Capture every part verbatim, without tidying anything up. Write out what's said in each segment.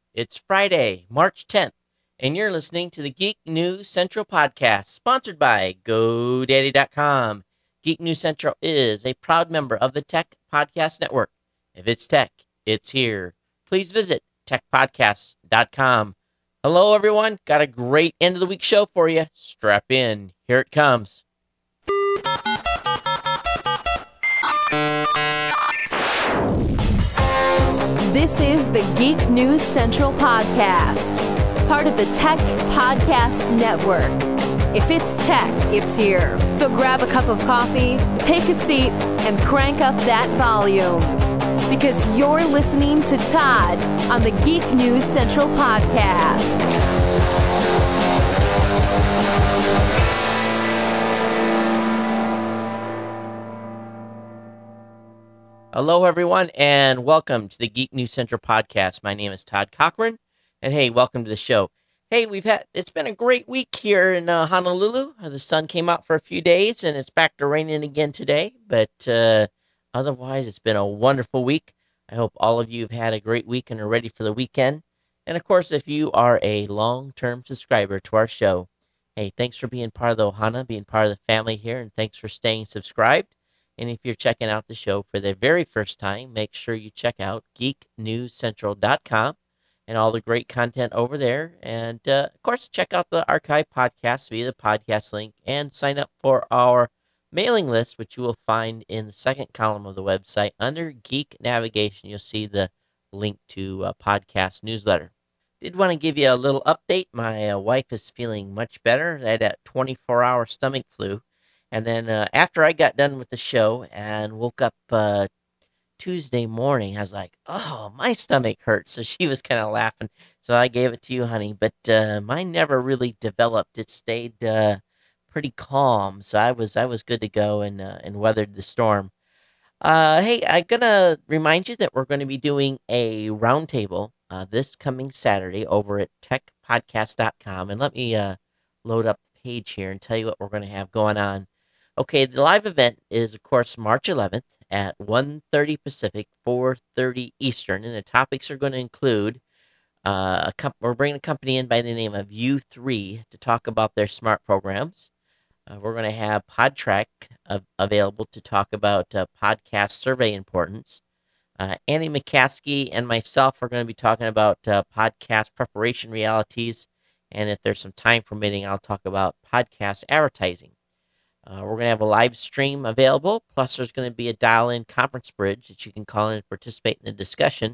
It's Friday, March tenth, and you're listening to the Geek News Central podcast, sponsored by GoDaddy dot com. Geek News Central is a proud member of the Tech Podcast Network. If it's tech, it's here. Please visit tech podcast dot com. Hello, everyone. Got a great end of the week show for you. Strap in. Here it comes. This is the Geek News Central podcast, part of the Tech Podcast Network. If it's tech, it's here. So grab a cup of coffee, take a seat, and crank up that volume. Because you're listening to Todd on the Geek News Central podcast. Hello, everyone, and welcome to the Geek News Central podcast. My name is Todd Cochran, and hey, welcome to the show. Hey, we've had it's been a great week here in uh, Honolulu. The sun came out for a few days, and it's back to raining again today. But uh, otherwise, it's been a wonderful week. I hope all of you have had a great week and are ready for the weekend. And of course, if you are a long-term subscriber to our show, hey, thanks for being part of the Ohana, being part of the family here, and thanks for staying subscribed. And if you're checking out the show for the very first time, make sure you check out geek news central dot com and all the great content over there. And, uh, of course, check out the archive podcasts via the podcast link and sign up for our mailing list, which you will find in the second column of the website. Under Geek Navigation, you'll see the link to a podcast newsletter. Did want to give you a little update. My uh, wife is feeling much better. I had a twenty-four hour stomach flu. And then uh, after I got done with the show and woke up uh, Tuesday morning, I was like, oh, my stomach hurts. So she was kind of laughing. So I gave it to you, honey. But uh, mine never really developed. It stayed uh, pretty calm. So I was I was good to go and, uh, and weathered the storm. Uh, hey, I'm going to remind you that we're going to be doing a roundtable uh, this coming Saturday over at tech podcast dot com. And let me uh, load up the page here and tell you what we're going to have going on. Okay, the live event is, of course, March eleventh at one thirty Pacific, four thirty Eastern, and the topics are going to include uh, a comp- we're bringing a company in by the name of U three to talk about their smart programs. Uh, we're going to have PodTrack uh, available to talk about uh, podcast survey importance. Uh, Annie McCaskey and myself are going to be talking about uh, podcast preparation realities, and if there's some time permitting, I'll talk about podcast advertising. Uh, we're going to have a live stream available. Plus, there's going to be a dial-in conference bridge that you can call in and participate in the discussion.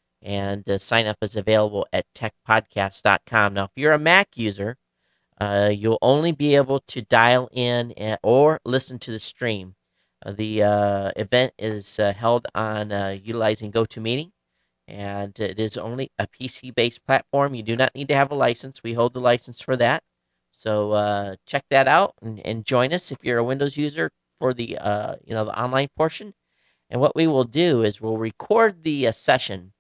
And uh, sign up is available at tech podcast dot com. Now, if you're a Mac user, uh, you'll only be able to dial in and, or listen to the stream. Uh, the uh, event is uh, held on uh, utilizing GoToMeeting, and it is only a P C-based platform. You do not need to have a license. We hold the license for that. So uh, check that out and, and join us if you're a Windows user for the uh, you know the online portion. And what we will do is we'll record the uh, session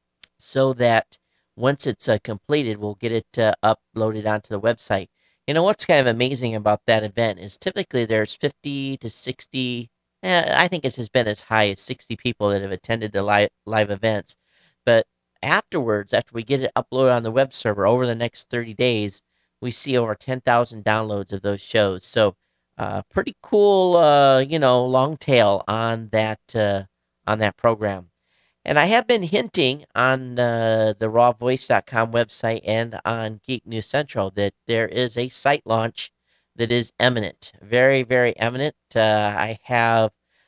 so that once it's uh, completed, we'll get it uh, uploaded onto the website. You know what's kind of amazing about that event is typically there's fifty to sixty. Eh, I think it has been as high as sixty people that have attended the live live events. But afterwards, after we get it uploaded on the web server over the next thirty days, we see over ten thousand downloads of those shows. So, uh, pretty cool, uh, you know, long tail on that uh, on that program. And I have been hinting on uh, the raw voice dot com website and on Geek News Central that there is a site launch that is imminent, very, very imminent. Uh, I have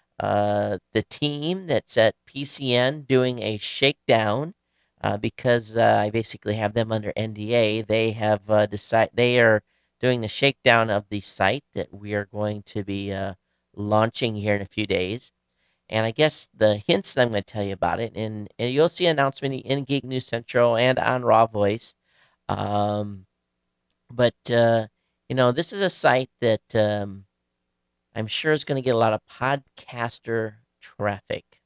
uh, the team that's at P C N doing a shakedown uh, because uh, I basically have them under N D A. They have uh, decided they are doing the shakedown of the site that we are going to be uh, launching here in a few days. And I guess the hints that I'm going to tell you about it, and, and you'll see an announcement in Geek News Central and on Raw Voice. Um, but, uh, you know, this is a site that um, I'm sure is going to get a lot of podcaster traffic.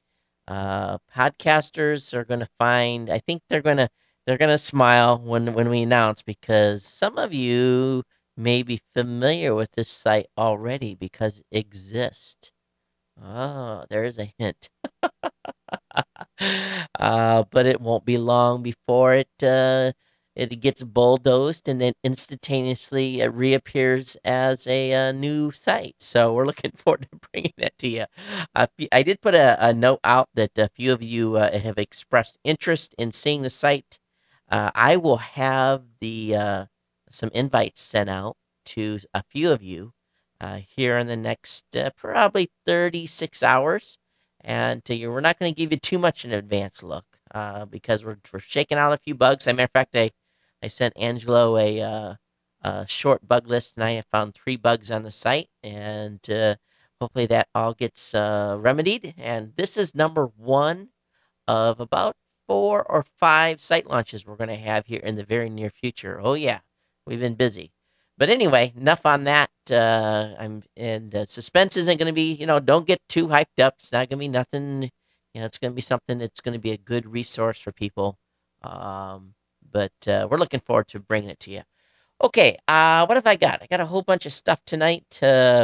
Uh, podcasters are going to find, I think they're going to, they're going to smile when, when we announce because some of you may be familiar with this site already because it exists. Oh, there's a hint. uh, but it won't be long before it uh, it gets bulldozed and then instantaneously it reappears as a uh, new site. So we're looking forward to bringing that to you. Uh, f- I did put a, a note out that a few of you uh, have expressed interest in seeing the site. Uh, I will have the uh, some invites sent out to a few of you uh, here in the next uh, probably thirty-six hours. And uh, we're not going to give you too much an advance look uh, because we're, we're shaking out a few bugs. As a matter of fact, I, I sent Angelo a, uh, a short bug list tonight. I found three bugs on the site, and uh, hopefully that all gets uh, remedied. And this is number one of about four or five site launches we're going to have here in the very near future. Oh, yeah, we've been busy. But anyway, enough on that. Uh, I'm and uh, suspense isn't going to be, you know, don't get too hyped up. It's not going to be nothing. You know, it's going to be something that's going to be a good resource for people. Um, but uh, we're looking forward to bringing it to you. Okay, uh, what have I got? I got a whole bunch of stuff tonight, uh,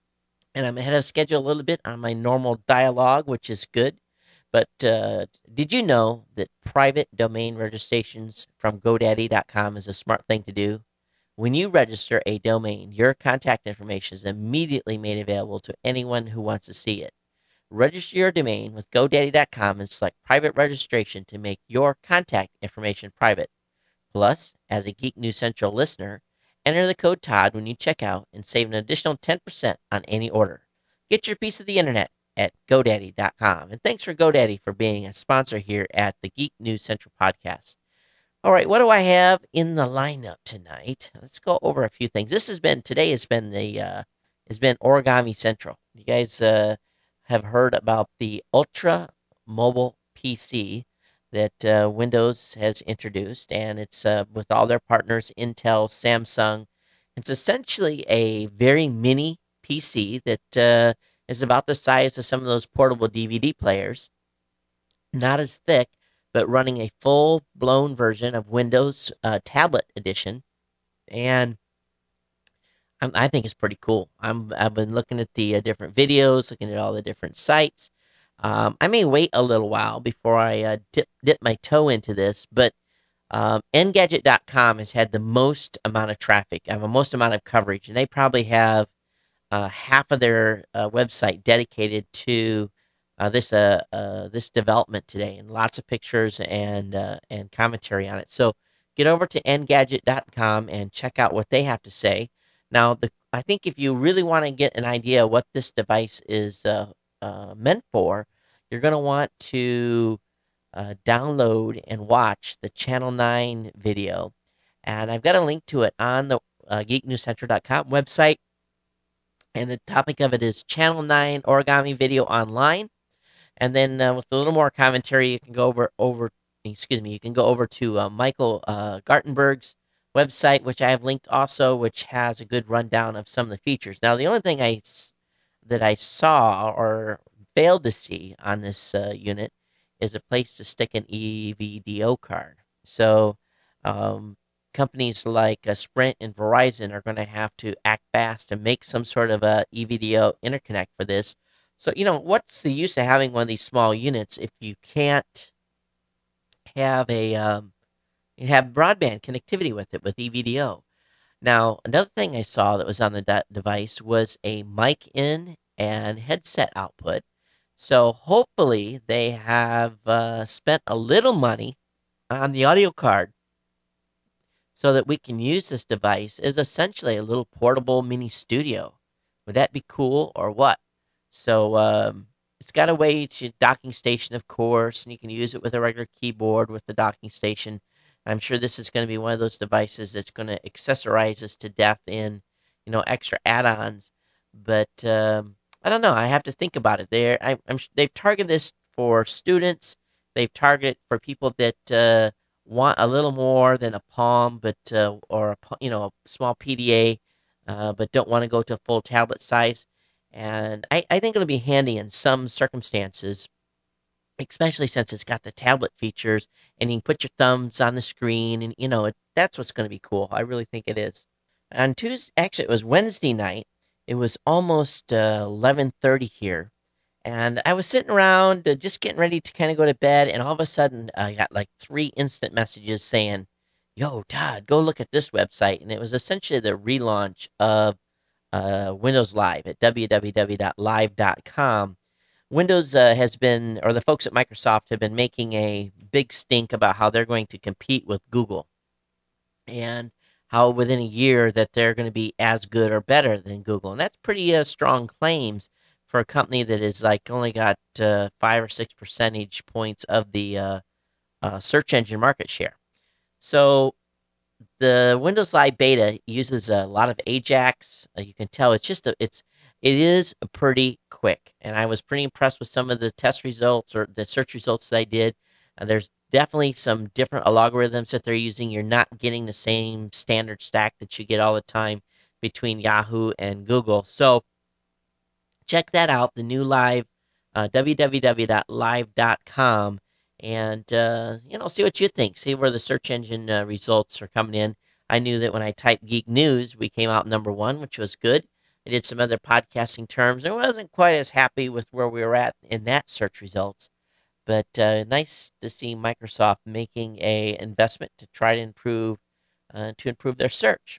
and I'm ahead of schedule a little bit on my normal dialogue, which is good. But uh, did you know that private domain registrations from GoDaddy dot com is a smart thing to do? When you register a domain, your contact information is immediately made available to anyone who wants to see it. Register your domain with GoDaddy dot com and select private registration to make your contact information private. Plus, as a Geek News Central listener, enter the code Todd when you check out and save an additional ten percent on any order. Get your piece of the internet at GoDaddy dot com. And thanks for GoDaddy for being a sponsor here at the Geek News Central podcast. All right, what do I have in the lineup tonight? Let's go over a few things. This has been today has been the uh, has been Origami Central. You guys uh, have heard about the Ultra Mobile P C that uh, Windows has introduced, and it's uh, with all their partners, Intel, Samsung. It's essentially a very mini P C that uh, is about the size of some of those portable D V D players, not as thick, but running a full blown version of Windows uh, Tablet Edition, and I'm, I think it's pretty cool. I'm I've been looking at the uh, different videos, looking at all the different sites. Um, I may wait a little while before I uh, dip dip my toe into this, but um, Engadget dot com has had the most amount of traffic, and the most amount of coverage, and they probably have uh, half of their uh, website dedicated to uh, this uh, uh, this development today, and lots of pictures and uh, and commentary on it. So get over to Engadget dot com and check out what they have to say. Now, the I think if you really want to get an idea of what this device is uh, uh, meant for, you're going to want to uh, download and watch the Channel nine video. And I've got a link to it on the uh, geek news central dot com website. And the topic of it is Channel nine Origami Video Online. And then uh, with a little more commentary, you can go over, over excuse me, you can go over to uh, Michael uh, Gartenberg's website, which I have linked also, which has a good rundown of some of the features. Now, the only thing I, that I saw or failed to see on this uh, unit is a place to stick an E V D O card. So, um, companies like uh, Sprint and Verizon are going to have to act fast and make some sort of a E V D O interconnect for this. So, you know, what's the use of having one of these small units if you can't have a um, have broadband connectivity with it with E V D O? Now, another thing I saw that was on the de- device was a mic in and headset output. So hopefully they have uh, spent a little money on the audio card so that we can use this device as essentially a little portable mini studio. Would that be cool or what? So um, it's got a way to docking station, of course, and you can use it with a regular keyboard with the docking station. I'm sure this is going to be one of those devices that's going to accessorize us to death in, you know, extra add-ons. But um, I don't know. I have to think about it. There, I'm, they've targeted this for students. They've targeted for people that uh, want a little more than a Palm, but uh, or a, you know, a small P D A, uh, but don't want to go to full tablet size. And I, I think it'll be handy in some circumstances, especially since it's got the tablet features and you can put your thumbs on the screen, and you know it, that's what's going to be cool. I really think it is. On Tuesday, actually, it was Wednesday night. It was almost uh, eleven thirty here, And I was sitting around uh, just getting ready to kind of go to bed, and all of a sudden I got like three instant messages saying, "Yo, Todd, go look at this website." And it was essentially the relaunch of uh, Windows Live at w w w dot live dot com. Windows uh, has been, or the folks at Microsoft have been making a big stink about how they're going to compete with Google, and how within a year that they're going to be as good or better than Google. And that's pretty uh, strong claims for a company that is like only got uh, five or six percentage points of the uh, uh, search engine market share. So the Windows Live Beta uses a lot of Ajax. Uh, you can tell it's just a, it's it is pretty quick, and I was pretty impressed with some of the test results or the search results that I did. Uh, there's definitely some different algorithms that they're using. You're not getting the same standard stack that you get all the time between Yahoo and Google. So check that out. The new Live, uh, w w w dot live dot com, and uh, you know, see what you think. See where the search engine uh, results are coming in. I knew that when I typed Geek News, we came out number one, which was good. I did some other podcasting terms. I wasn't quite as happy with where we were at in that search results, but uh, nice to see Microsoft making a investment to try to improve uh, to improve their search.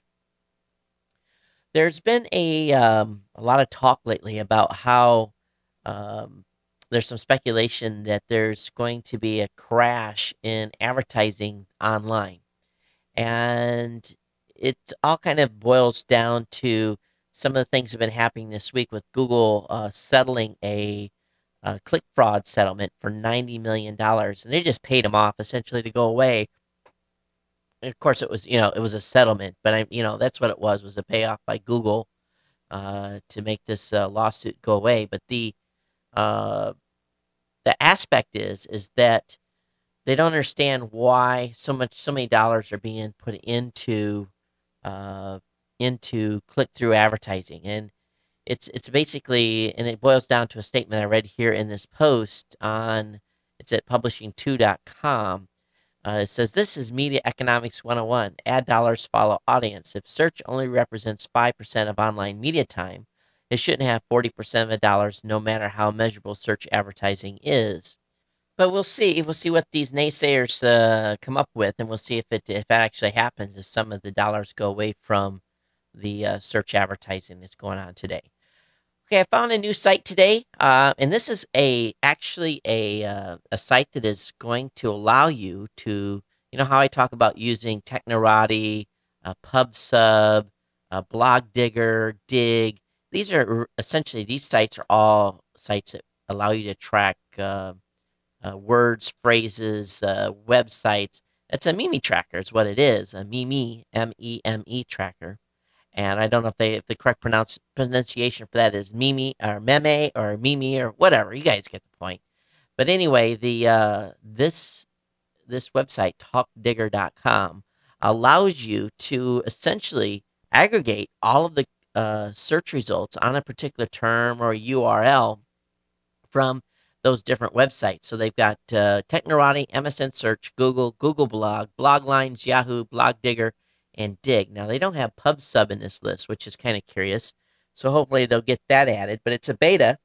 There's been a um, a lot of talk lately about how um, there's some speculation that there's going to be a crash in advertising online, and it all kind of boils down to some of the things that have been happening this week with Google uh, settling a, uh click fraud settlement for ninety million dollars, and they just paid them off essentially to go away. And of course, it was you know it was a settlement, but I you know that's what it was was a payoff by Google uh, to make this uh, lawsuit go away. But the uh, the aspect is is that they don't understand why so much so many dollars are being put into uh, into click through advertising, and it's it's basically and it boils down to a statement I read here in this post on it's at publishing two dot com. Uh, it says this is Media Economics one oh one. Ad dollars follow audience. If search only represents five percent of online media time, it shouldn't have forty percent of the dollars, no matter how measurable search advertising is. But we'll see. We'll see what these naysayers uh, come up with, and we'll see if it if that actually happens. If some of the dollars go away from the uh, search advertising that's going on today. Okay, I found a new site today, uh, and this is a actually a uh, a site that is going to allow you to, you know, how I talk about using Technorati, uh, PubSub, uh, Blog Digger, Dig. These are essentially these sites are all sites that allow you to track uh, uh, words, phrases, uh, websites. It's a Meme tracker, is what it is. A Meme, M E M E tracker. And I don't know if they if the correct pronounce, pronunciation for that is Mimi or Meme or Mimi or whatever. You guys get the point. But anyway, the uh, this this website talk digger dot com allows you to essentially aggregate all of the uh, search results on a particular term or U R L from those different websites. So they've got uh, Technorati, M S N Search, Google, Google Blog, Bloglines, Yahoo, Blog Digger, and Dig. Now, they don't have PubSub in this list, which is kind of curious. So hopefully they'll get that added. But it's a beta,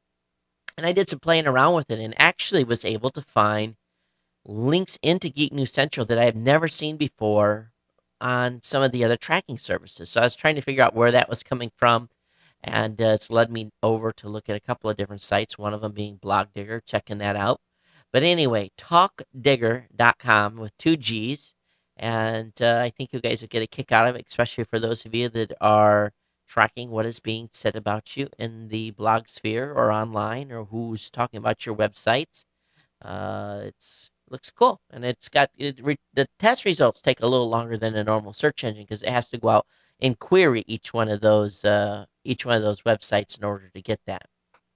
and I did some playing around with it and actually was able to find links into Geek News Central that I have never seen before on some of the other tracking services. So I was trying to figure out where that was coming from, and uh, it's led me over to look at a couple of different sites, one of them being Blog Digger, checking that out. But anyway, talk digger dot com with two G's. And uh, I think you guys will get a kick out of it, especially for those of you that are tracking what is being said about you in the blog sphere or online, or who's talking about your websites. Uh, it's looks cool, and it's got it re, the test results take a little longer than a normal search engine because it has to go out and query each one of those uh, each one of those websites in order to get that.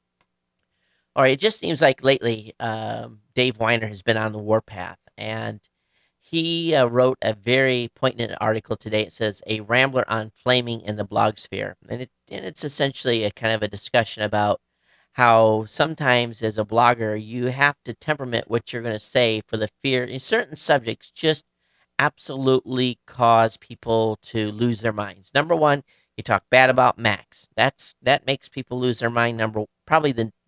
All right, it just seems like lately um, Dave Weiner has been on the warpath, and he uh, wrote a very poignant article today. It says, "A Rambler on Flaming in the Blog Sphere." And, it, and it's essentially a kind of a discussion about how sometimes as a blogger, you have to temperament what you're going to say for the fear. In certain subjects, just absolutely cause people to lose their minds. Number one, you talk bad about Macs. That's That makes people lose their mind. Number Probably the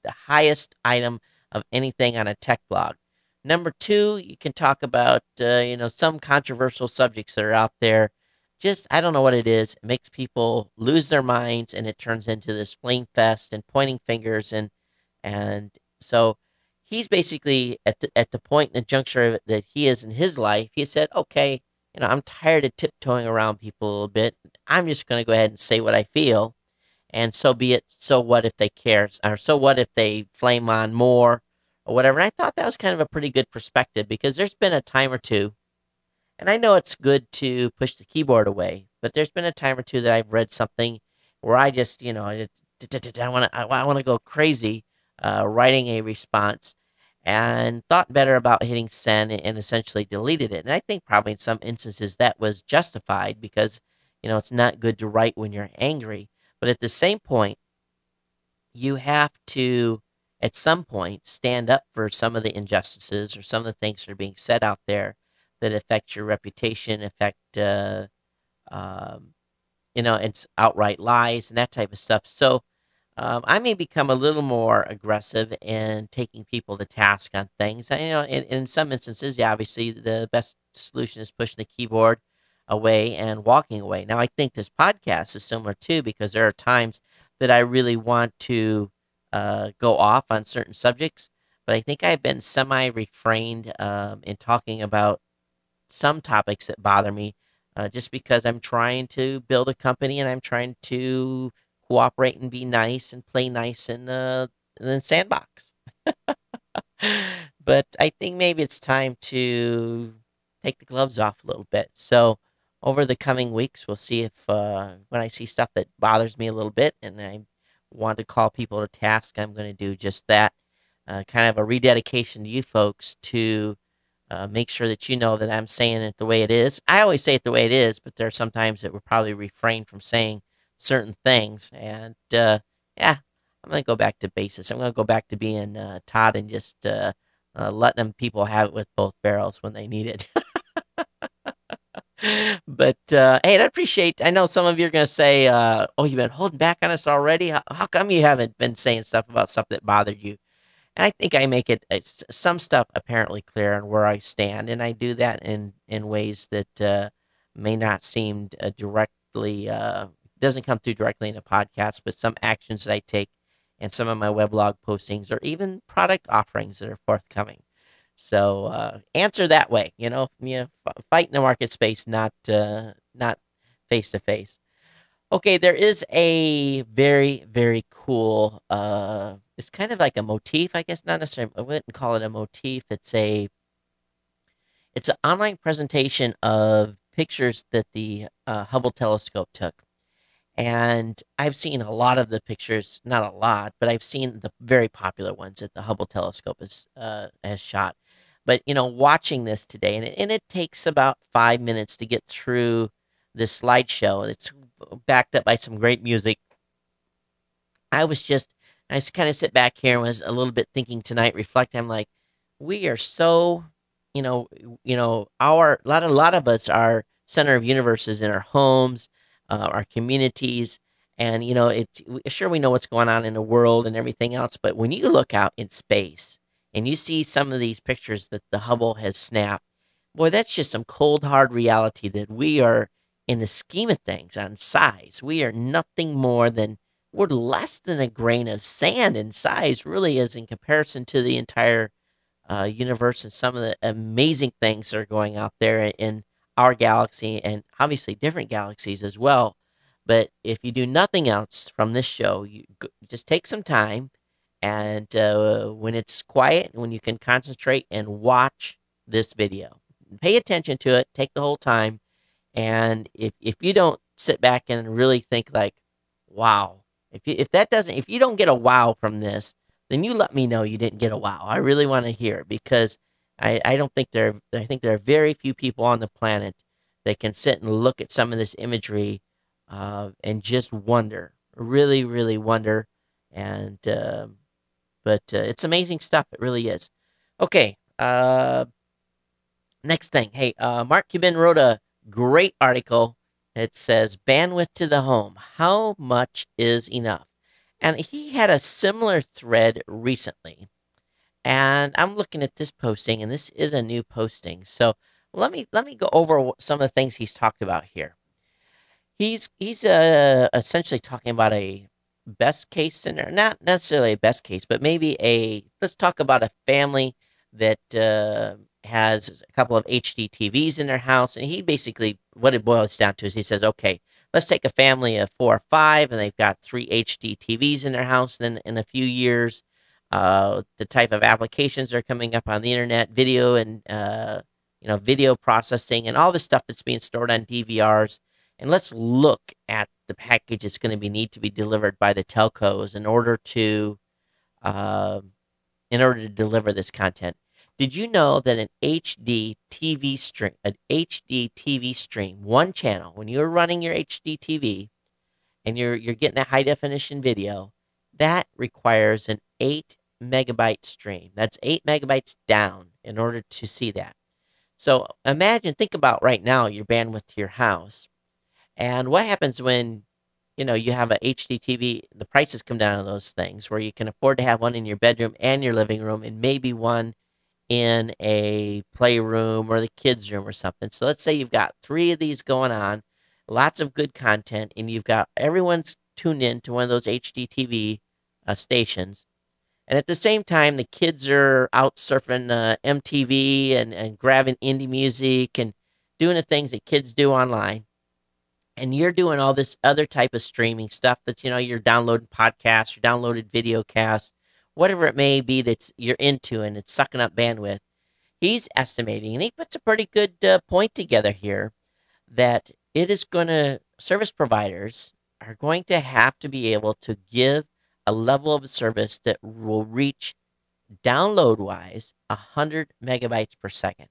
the highest item of anything on a tech blog. Number two, you can talk about uh, you know some controversial subjects that are out there. Just I don't know what it is. It makes people lose their minds, and it turns into this flame fest and pointing fingers and and so he's basically at the at the point in the juncture that he is in his life. He said, "Okay, you know, I'm tired of tiptoeing around people a little bit. I'm just going to go ahead and say what I feel, and so be it. So what if they care, or so what if they flame on more, or whatever." And I thought that was kind of a pretty good perspective because there's been a time or two, and I know it's good to push the keyboard away, but there's been a time or two that I've read something where I just, you know, it, I want to, I want to go crazy, uh, writing a response, and thought better about hitting send and essentially deleted it. And I think probably in some instances that was justified because, you know, it's not good to write when you're angry. But at the same point, you have to, at some point, stand up for some of the injustices or some of the things that are being said out there that affect your reputation, affect, uh, um, you know, it's outright lies and that type of stuff. So um, I may become a little more aggressive in taking people to task on things. I, you know, in, in some instances, yeah, obviously the best solution is pushing the keyboard away and walking away. Now, I think this podcast is similar too because there are times that I really want to uh, go off on certain subjects, but I think I've been semi refrained um, in talking about some topics that bother me, uh, just because I'm trying to build a company and I'm trying to cooperate and be nice and play nice in the, in the sandbox. But I think maybe it's time to take the gloves off a little bit. So over the coming weeks, we'll see if uh, when I see stuff that bothers me a little bit and I want to call people to task, I'm going to do just that. Uh, kind of a rededication to you folks to uh, make sure that you know that I'm saying it the way it is. I always say it the way it is, but there are some times that we're probably refrain from saying certain things. And uh, yeah, I'm going to go back to basis. I'm going to go back to being uh, Todd and just uh, uh, letting them people have it with both barrels when they need it. But uh, hey, I appreciate. I know some of you are going to say, uh, "Oh, you've been holding back on us already. How, how come you haven't been saying stuff about stuff that bothered you?" And I think I make it it's some stuff apparently clear on where I stand, and I do that in in ways that uh, may not seem uh, directly uh, doesn't come through directly in a podcast, but some actions that I take and some of my weblog postings or even product offerings that are forthcoming. So uh, answer that way, you know, you know, f- fight in the market space, not uh, not face to face. Okay, there is a very, very cool, uh, it's kind of like a motif, I guess, not necessarily, I wouldn't call it a motif. It's a, it's an online presentation of pictures that the uh, Hubble telescope took. And I've seen a lot of the pictures, not a lot, but I've seen the very popular ones that the Hubble telescope has, uh, has shot. But, you know, watching this today, and it, and it takes about five minutes to get through this slideshow. It's backed up by some great music. I was just, I kind of sit back here and was a little bit thinking tonight, reflecting. I'm like, we are so, you know, you know, our a lot, a lot of us are center of universes in our homes, uh, our communities, and you know, it. Sure, we know what's going on in the world and everything else, but when you look out in space and you see some of these pictures that the Hubble has snapped, boy, that's just some cold hard reality that we are, in the scheme of things, on size, we are nothing more than we're less than a grain of sand in size, really, is in comparison to the entire uh, universe and some of the amazing things that are going out there in our galaxy and obviously different galaxies as well. But if you do nothing else from this show, you g- just take some time and uh, when it's quiet, when you can concentrate and watch this video, pay attention to it, take the whole time. And if, if you don't sit back and really think like, wow, if you, if that doesn't, if you don't get a wow from this, then you let me know you didn't get a wow. I really want to hear it because I, I don't think there, I think there are very few people on the planet that can sit and look at some of this imagery uh, and just wonder, really, really wonder. And, uh, but uh, it's amazing stuff. It really is. Okay. Uh, next thing. Hey, uh, Mark Cuban wrote a great article. It says bandwidth to the home. How much is enough? And he had a similar thread recently. And I'm looking at this posting, and this is a new posting. So let me let me go over some of the things he's talked about here. He's he's uh, essentially talking about a best case scenario, not necessarily a best case, but maybe a let's talk about a family that uh, has a couple of H D T Vs in their house, and he basically what it boils down to is he says, okay, let's take a family of four or five, and they've got three H D T Vs in their house, and then in a few years, uh, the type of applications that are coming up on the internet, video and uh, you know video processing, and all the stuff that's being stored on D V Rs, and let's look at the package that's going to be need to be delivered by the telcos in order to uh, in order to deliver this content. Did you know that an H D T V stream, an H D T V stream, one channel, when you're running your H D T V and you're you're getting a high definition video, that requires an eight megabyte stream. That's eight megabytes down in order to see that. So imagine, think about right now your bandwidth to your house. And what happens when, you know, you have a H D T V, the prices come down on those things where you can afford to have one in your bedroom and your living room and maybe one in a playroom or the kids' room or something. So let's say you've got three of these going on, lots of good content, and you've got everyone's tuned in to one of those H D T V uh, stations. And at the same time, the kids are out surfing uh, M T V and, and grabbing indie music and doing the things that kids do online, and you're doing all this other type of streaming stuff that, you know, you're downloading podcasts, you're downloaded video casts, whatever it may be that you're into, and it's sucking up bandwidth. He's estimating, and he puts a pretty good uh, point together here, that it is going to, service providers are going to have to be able to give a level of service that will reach, download wise, one hundred megabytes per second.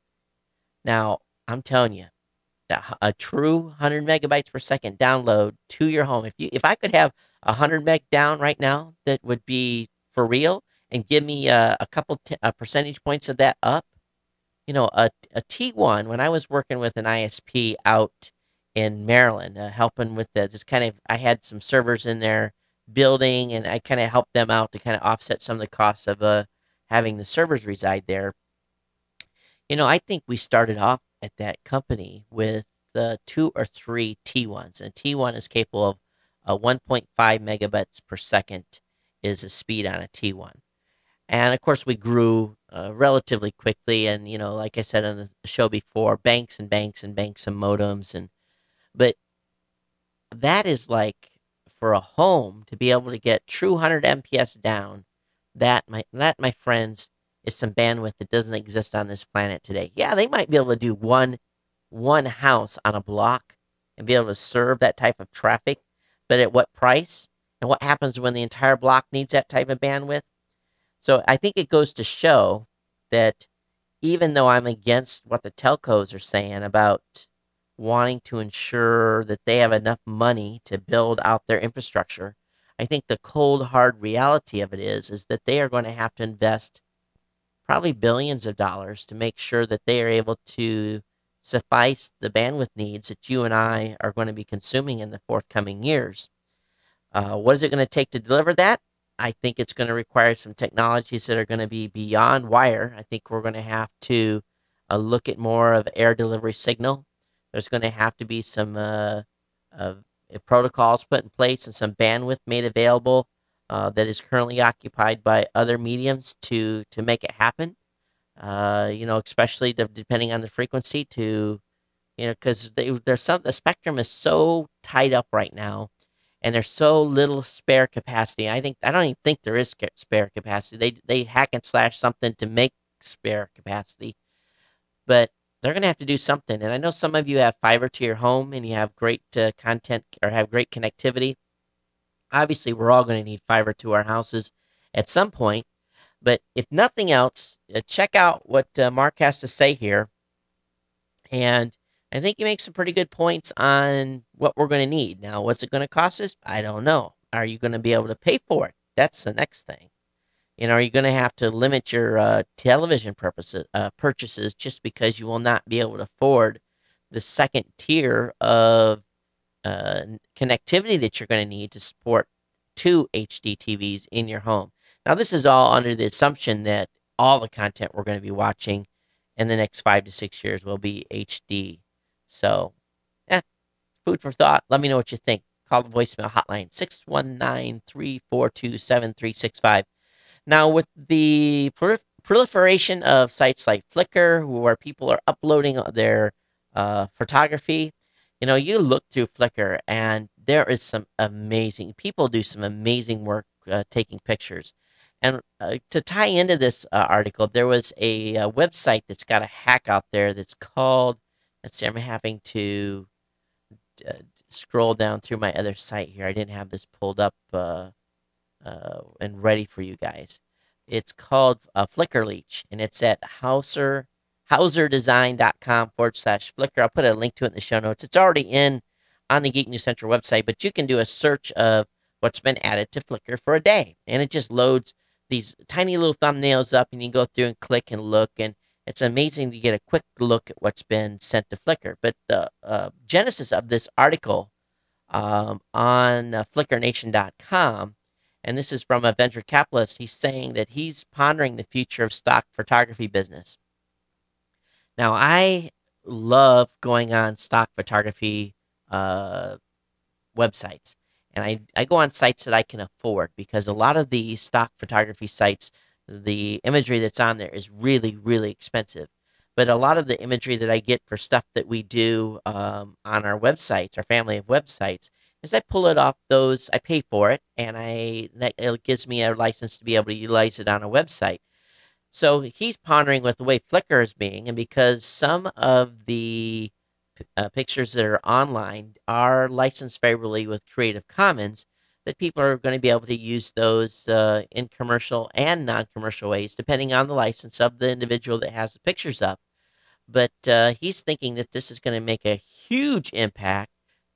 Now, I'm telling you, a true one hundred megabytes per second download to your home. If you, if I could have a one hundred meg down right now, that would be for real, and give me a, a couple t- a percentage points of that up. You know, a, a T one, when I was working with an I S P out in Maryland, uh, helping with the, just kind of, I had some servers in there building, and I kind of helped them out to kind of offset some of the costs of uh, having the servers reside there. You know, I think we started off at that company with uh, two or three T ones, and a T one is capable of uh, one point five megabits per second is the speed on a T one. And of course, we grew uh, relatively quickly, and you know, like I said on the show before, banks and banks and banks and modems, and but that is like, for a home to be able to get true one hundred M P S down. That my that my friends is some bandwidth that doesn't exist on this planet today. Yeah, they might be able to do one one house on a block and be able to serve that type of traffic, but at what price? And what happens when the entire block needs that type of bandwidth? So I think it goes to show that even though I'm against what the telcos are saying about wanting to ensure that they have enough money to build out their infrastructure, I think the cold hard reality of it is is that they are going to have to invest probably billions of dollars to make sure that they are able to suffice the bandwidth needs that you and I are going to be consuming in the forthcoming years. Uh, what is it going to take to deliver that? I think it's going to require some technologies that are going to be beyond wire. I think we're going to have to uh, look at more of air delivery signal. There's going to have to be some uh, uh, protocols put in place and some bandwidth made available uh, that is currently occupied by other mediums to to make it happen. Uh, you know, especially de- depending on the frequency, to you know, because there's some the spectrum is so tied up right now, and there's so little spare capacity. I think I don't even think there is spare capacity. They they hack and slash something to make spare capacity, but they're going to have to do something. And I know some of you have fiber to your home and you have great uh, content or have great connectivity. Obviously, we're all going to need fiber to our houses at some point. But if nothing else, uh, check out what uh, Mark has to say here. And I think he makes some pretty good points on what we're going to need. Now, what's it going to cost us? I don't know. Are you going to be able to pay for it? That's the next thing. You know, are you going to have to limit your uh, television purposes, uh, purchases just because you will not be able to afford the second tier of uh, connectivity that you're going to need to support two H D T Vs in your home. Now, this is all under the assumption that all the content we're going to be watching in the next five to six years will be H D. So, yeah, food for thought. Let me know what you think. Call the voicemail hotline, six one nine, three four two, seven three six five. Now, with the prolif- proliferation of sites like Flickr, where people are uploading their uh, photography, you know, you look through Flickr and there is some amazing people do some amazing work uh, taking pictures. And uh, to tie into this uh, article, there was a, uh website that's got a hack out there that's called. Let's see, I'm having to uh, scroll down through my other site here. I didn't have this pulled up uh, uh, and ready for you guys. It's called uh, Flickr Leech, and it's at Hauser, hauserdesign.com forward slash Flickr. I'll put a link to it in the show notes. It's already in on the Geek News Central website, but you can do a search of what's been added to Flickr for a day, and it just loads these tiny little thumbnails up, and you can go through and click and look, and it's amazing to get a quick look at what's been sent to Flickr. But the uh, genesis of this article um, on uh, flickr nation dot com, and this is from a venture capitalist. He's saying that he's pondering the future of stock photography business. Now, I love going on stock photography uh, websites, and I, I go on sites that I can afford because a lot of the stock photography sites, the imagery that's on there is really, really expensive. But a lot of the imagery that I get for stuff that we do um, on our websites, our family of websites, is I pull it off those. I pay for it, and I that it gives me a license to be able to utilize it on a website. So he's pondering with the way Flickr is being, and because some of the uh, pictures that are online are licensed favorably with Creative Commons, that people are going to be able to use those uh, in commercial and non-commercial ways, depending on the license of the individual that has the pictures up. But uh, he's thinking that this is going to make a huge impact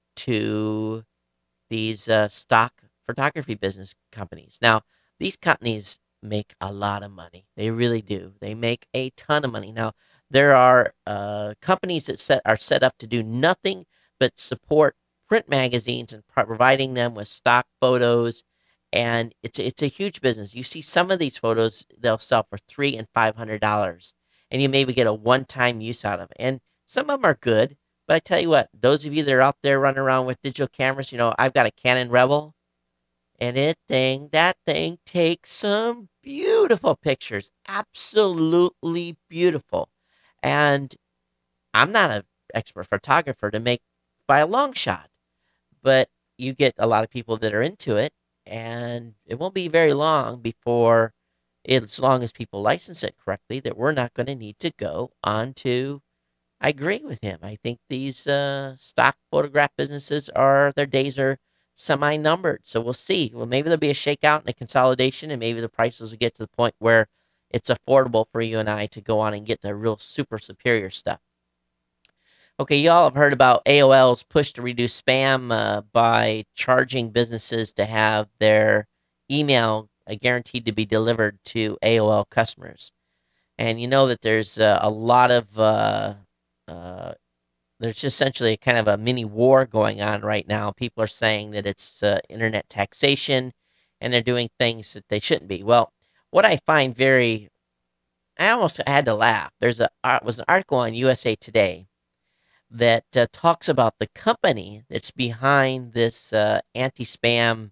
to these uh, stock photography business companies. Now, these companies make a lot of money. They really do. They make a ton of money. Now, there are uh, companies that set, are set up to do nothing but support print magazines and providing them with stock photos. And it's it's a huge business. You see some of these photos they'll sell for three and five hundred dollars, and you maybe get a one time use out of it. And some of them are good, but I tell you what, those of you that are out there running around with digital cameras, you know, I've got a Canon Rebel, and it thing, that thing takes some beautiful pictures, absolutely beautiful. And I'm not an expert photographer to make by a long shot, but you get a lot of people that are into it, and it won't be very long before, as long as people license it correctly, that we're not going to need to go on to. I agree with him. I think these uh, stock photograph businesses are their days are semi numbered. So we'll see. Well, maybe there'll be a shakeout and a consolidation, and maybe the prices will get to the point where it's affordable for you and I to go on and get the real super superior stuff. Okay, y'all have heard about A O L's push to reduce spam uh, by charging businesses to have their email uh, guaranteed to be delivered to A O L customers. And you know that there's uh, a lot of uh, uh, there's just essentially kind of a mini war going on right now. People are saying that it's uh, internet taxation, and they're doing things that they shouldn't be. Well, what I find very, I almost had to laugh. There's a uh, was an article on U S A Today that uh, talks about the company that's behind this uh, anti-spam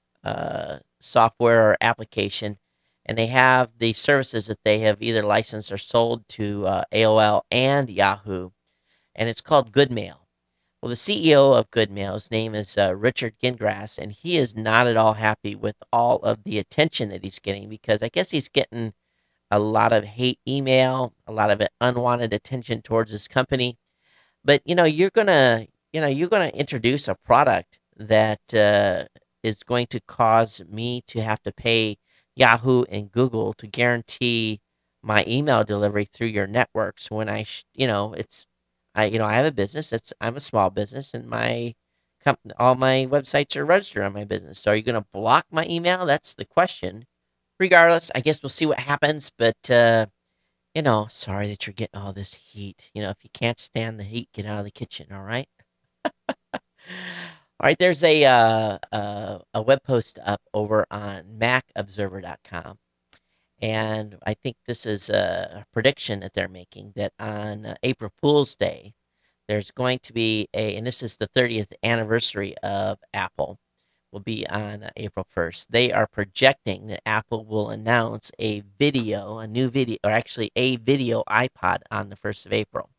uh, software or application, and they have the services that they have either licensed or sold to uh, A O L and Yahoo, and it's called Goodmail. Well, the C E O of Goodmail, his name is uh, Richard Gingras, and he is not at all happy with all of the attention that he's getting because I guess he's getting a lot of hate email, a lot of unwanted attention towards his company. But you know, you're gonna, you know, you're gonna introduce a product that uh, is going to cause me to have to pay Yahoo and Google to guarantee my email delivery through your networks. When I, sh- you know, it's, I, you know, I have a business. It's, I'm a small business, and my company, all my websites are registered on my business. So, are you gonna block my email? That's the question. Regardless, I guess we'll see what happens. But uh, you know, sorry that you're getting all this heat. You know, if you can't stand the heat, get out of the kitchen, all right? All right, there's a uh, uh, a web post up over on mac observer dot com, and I think this is a prediction that they're making that on uh, April Fool's Day, there's going to be a, and this is the thirtieth anniversary of Apple, will be on uh, April first. They are projecting that Apple will announce a video, a new video, or actually a video iPod on the first of April.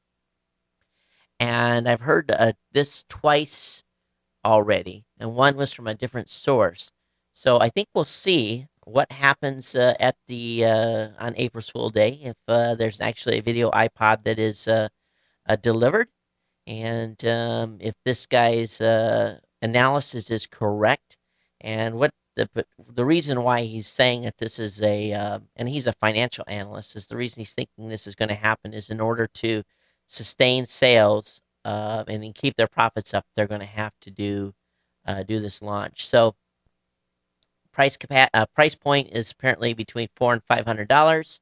And I've heard uh, this twice already, and one was from a different source. So I think we'll see what happens uh, at the uh, on April's Fool Day if uh, there's actually a video iPod that is uh, uh, delivered, and um, if this guy's uh, analysis is correct, and what the the reason why he's saying that this is a uh, and he's a financial analyst is the reason he's thinking this is going to happen is in order to sustain sales uh, and then keep their profits up, they're going to have to do uh, do this launch. So price capa- uh, price point is apparently between four and five hundred dollars.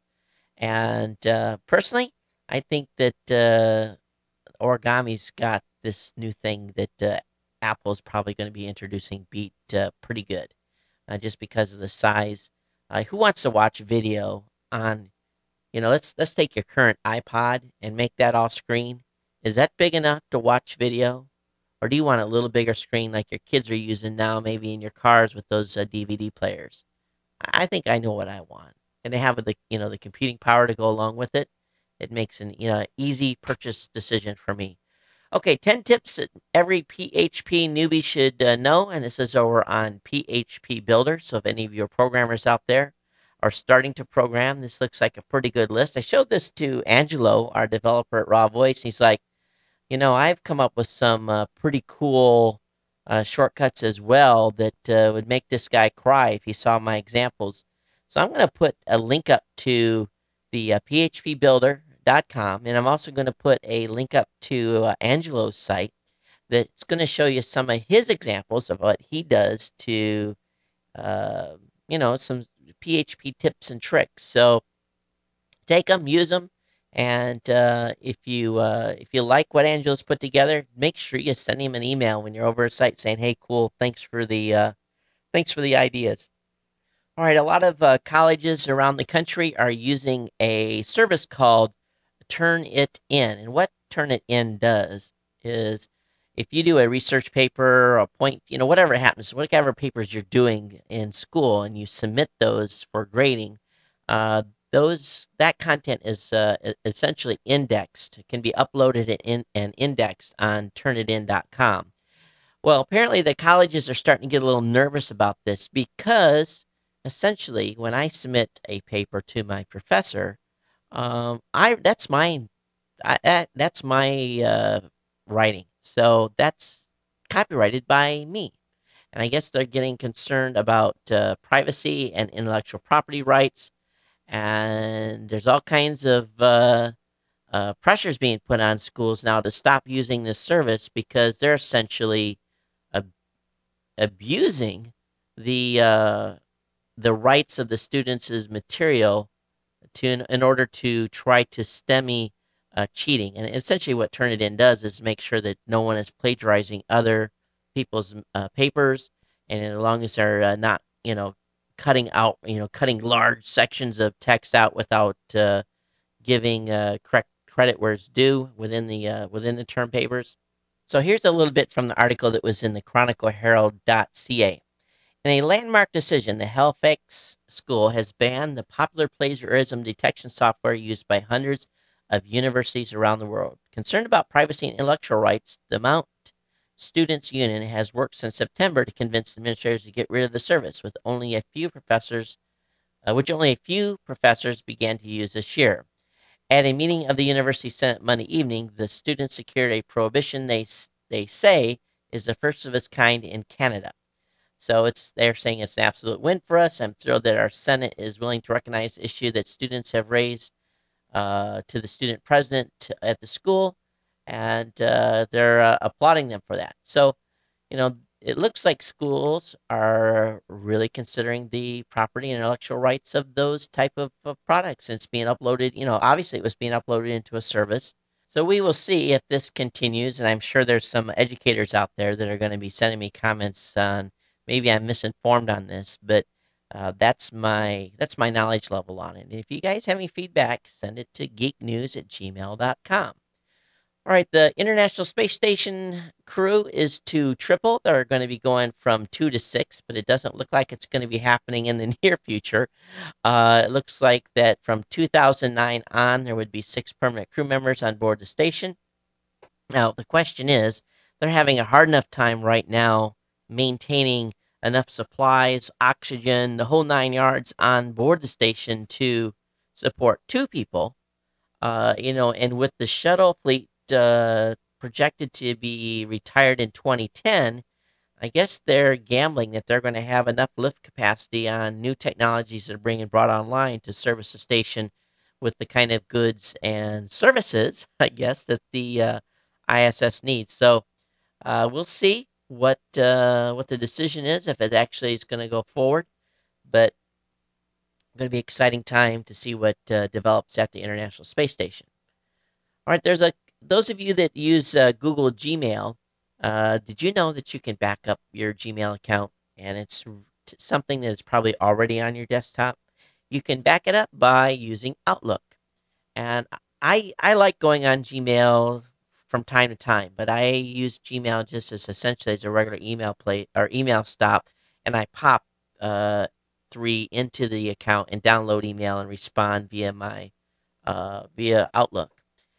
And uh, personally, I think that uh, Origami's got this new thing that uh, Apple's probably going to be introducing beat uh, pretty good, uh, just because of the size. Uh, who wants to watch video on? You know, let's let's take your current iPod and make that all screen. Is that big enough to watch video, or do you want a little bigger screen like your kids are using now, maybe in your cars with those uh, D V D players? I think I know what I want, and they have the you know the computing power to go along with it. It makes an you know easy purchase decision for me. Okay, ten tips that every P H P newbie should uh, know, and this is over on P H P Builder. So if any of your programmers out there are starting to program, this looks like a pretty good list. I showed this to Angelo, our developer at Raw Voice, and he's like, you know, I've come up with some uh, pretty cool uh, shortcuts as well that uh, would make this guy cry if he saw my examples. So I'm going to put a link up to the uh, P H P builder dot com, and I'm also going to put a link up to uh, Angelo's site that's going to show you some of his examples of what he does to, uh, you know, some P H P tips and tricks. So take them, use them, and uh, if you uh, if you like what Angelo's put together, make sure you send him an email when you're over his site saying, "Hey, cool, thanks for the uh, thanks for the ideas." All right, a lot of uh, colleges around the country are using a service called Turnitin, and what Turnitin does is, if you do a research paper or a point, you know, whatever happens, whatever papers you're doing in school, and you submit those for grading, uh, those that content is uh, e- essentially indexed, can be uploaded and, and indexed on Turnitin dot com. Well, apparently the colleges are starting to get a little nervous about this because essentially, when I submit a paper to my professor, um, I that's my I, that, that's my uh, writing, so that's copyrighted by me. And I guess they're getting concerned about uh, privacy and intellectual property rights, and there's all kinds of uh, uh, pressures being put on schools now to stop using this service because they're essentially ab- abusing the uh, the rights of the students' material to in, in order to try to stymie uh, cheating. And essentially, what Turnitin does is make sure that no one is plagiarizing other people's uh, papers, and as long as they're uh, not, you know, cutting out, you know, cutting large sections of text out without uh, giving uh, correct credit where it's due within the uh, within the term papers. So here's a little bit from the article that was in the chronicle herald dot c a. In a landmark decision, the Halifax School has banned the popular plagiarism detection software used by hundreds of universities around the world. Concerned about privacy and intellectual rights, the Mount Students Union has worked since September to convince administrators to get rid of the service, with only a few professors, uh, which only a few professors began to use this year. At a meeting of the University Senate Monday evening, the students secured a prohibition they they say is the first of its kind in Canada. So it's they're saying it's an absolute win for us. I'm thrilled that our Senate is willing to recognize the issue that students have raised uh, to the student president at the school, and uh, they're uh, applauding them for that. So, you know, it looks like schools are really considering the property and intellectual rights of those type of, of products. And it's being uploaded. You know, obviously it was being uploaded into a service. So we will see if this continues, and I'm sure there's some educators out there that are going to be sending me comments on maybe I'm misinformed on this, but uh, that's my that's my knowledge level on it. And if you guys have any feedback, send it to geeknews at gmail dot com. All right, the International Space Station crew is to triple. They're going to be going from two to six, but it doesn't look like it's going to be happening in the near future. Uh, it looks like that from two thousand nine on, there would be six permanent crew members on board the station. Now, the question is, they're having a hard enough time right now maintaining enough supplies, oxygen, the whole nine yards on board the station to support two people. Uh, you know, and with the shuttle fleet uh, projected to be retired in twenty ten, I guess they're gambling that they're going to have enough lift capacity on new technologies that are being brought online to service the station with the kind of goods and services, I guess, that the uh, I S S needs. So uh, we'll see what uh, what the decision is, if it actually is going to go forward. But it's going to be an exciting time to see what uh, develops at the International Space Station. All right, there's a those of you that use uh, Google Gmail. Uh, did you know that you can back up your Gmail account, and it's something that is probably already on your desktop? You can back it up by using Outlook, and I I like going on Gmail from time to time, but I use Gmail just as essentially as a regular email play or email stop, and I pop uh, three into the account and download email and respond via my uh, via Outlook.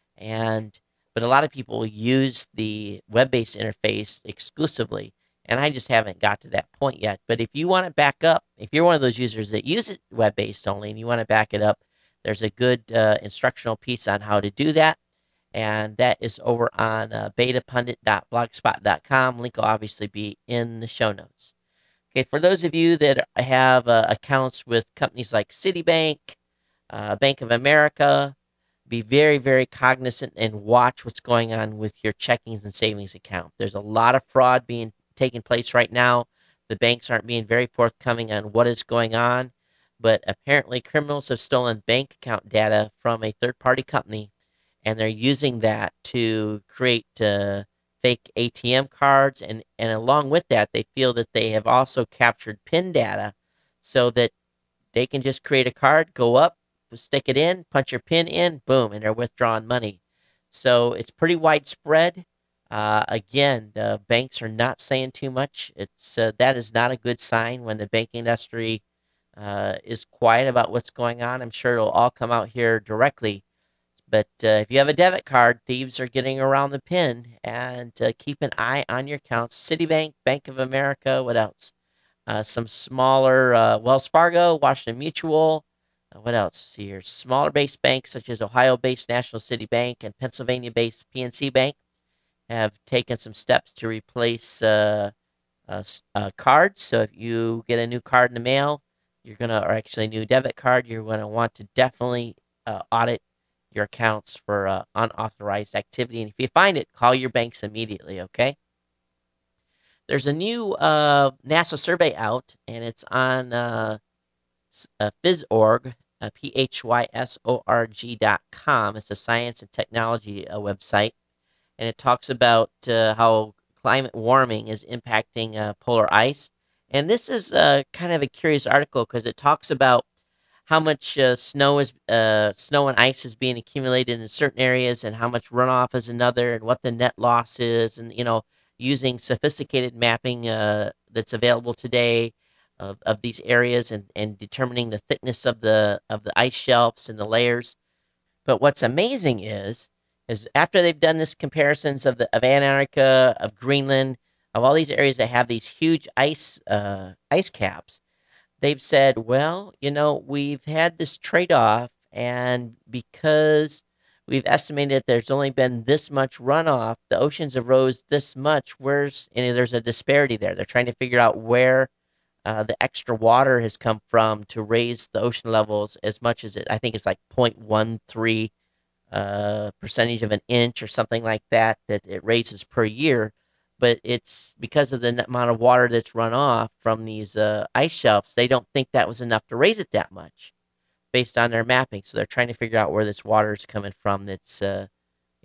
And but a lot of people use the web-based interface exclusively, and I just haven't got to that point yet. But if you want to back up, if you're one of those users that use it web-based only and you want to back it up, there's a good uh, instructional piece on how to do that, and that is over on uh, beta pundit dot blogspot dot com. Link will obviously be in the show notes. Okay, for those of you that have uh, accounts with companies like Citibank, uh, Bank of America, be very, very cognizant and watch what's going on with your checkings and savings account. There's a lot of fraud being taking place right now. The banks aren't being very forthcoming on what is going on, but apparently criminals have stolen bank account data from a third-party company, and they're using that to create uh, fake A T M cards, and, and along with that, they feel that they have also captured PIN data so that they can just create a card, go up, stick it in, punch your PIN in, boom, and they're withdrawing money. So it's pretty widespread. Uh, again, the banks are not saying too much. It's uh, that is not a good sign when the banking industry uh, is quiet about what's going on. I'm sure it'll all come out here directly. But uh, if you have a debit card, thieves are getting around the PIN, and uh, keep an eye on your accounts. Citibank, Bank of America, what else? Uh, some smaller uh, Wells Fargo, Washington Mutual. Uh, what else here? Smaller based banks such as Ohio-based National City Bank and Pennsylvania-based P N C Bank have taken some steps to replace uh, uh, uh, cards. So if you get a new card in the mail, you're gonna, or actually a new debit card, you're gonna want to definitely uh, audit your accounts for uh, unauthorized activity. And if you find it, call your banks immediately. Okay. There's a new uh, NASA survey out, and it's on uh, uh, PhysOrg, uh, P H Y S O R G dot com. It's a science and technology uh, website, and it talks about uh, how climate warming is impacting uh, polar ice. And this is uh, kind of a curious article because it talks about how much uh, snow is uh, snow and ice is being accumulated in certain areas, and how much runoff is another, and what the net loss is, and you know, using sophisticated mapping uh, that's available today of, of these areas, and, and determining the thickness of the of the ice shelves and the layers. But what's amazing is is after they've done this comparisons of the of Antarctica, of Greenland, of all these areas that have these huge ice uh, ice caps, they've said, well, you know, we've had this trade-off, and because we've estimated that there's only been this much runoff, the oceans have rose this much. Where's and there's a disparity there. They're trying to figure out where uh, the extra water has come from to raise the ocean levels as much as it. I think it's like zero point one three uh, percentage of an inch or something like that that it raises per year. But it's because of the amount of water that's run off from these uh, ice shelves. They don't think that was enough to raise it that much based on their mapping. So they're trying to figure out where this water is coming from that's, uh,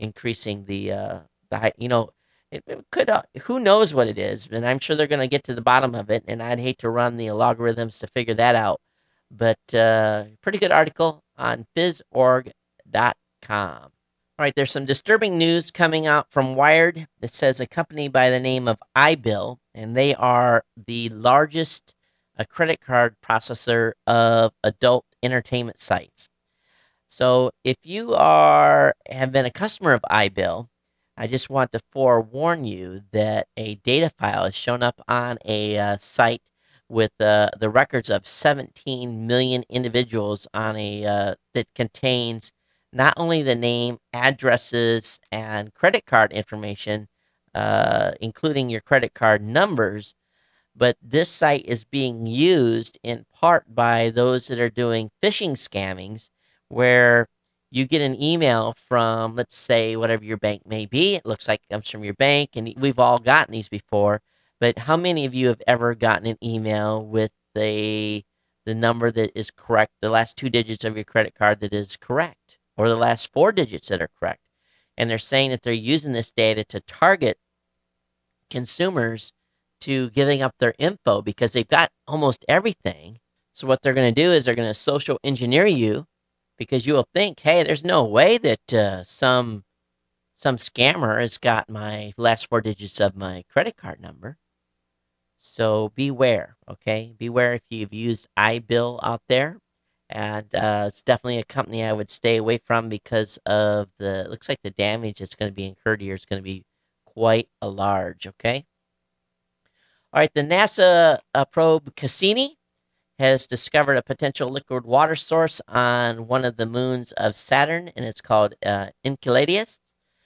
increasing the uh, the high, you know, it, it could uh, who knows what it is, and I'm sure they're going to get to the bottom of it. And I'd hate to run the logarithms to figure that out. But uh, pretty good article on phys org dot com. All right, there's some disturbing news coming out from Wired that says a company by the name of iBill, and they are the largest uh, credit card processor of adult entertainment sites. So if you are have been a customer of iBill, I just want to forewarn you that a data file has shown up on a uh, site with uh, the records of seventeen million individuals on a uh, that contains not only the name, addresses, and credit card information, uh, including your credit card numbers, but this site is being used in part by those that are doing phishing scammings where you get an email from, let's say, whatever your bank may be. It looks like it comes from your bank, and we've all gotten these before. But how many of you have ever gotten an email with the the number that is correct, the last two digits of your credit card that is correct, or the last four digits that are correct? And they're saying that they're using this data to target consumers to giving up their info because they've got almost everything. So what they're going to do is they're going to social engineer you because you will think, hey, there's no way that uh, some some scammer has got my last four digits of my credit card number. So beware, okay? Beware if you've used iBill out there. And uh, it's definitely a company I would stay away from because of the, it looks like the damage that's going to be incurred here is going to be quite a large, okay? All right, the NASA uh, probe Cassini has discovered a potential liquid water source on one of the moons of Saturn, and it's called uh, Enceladus.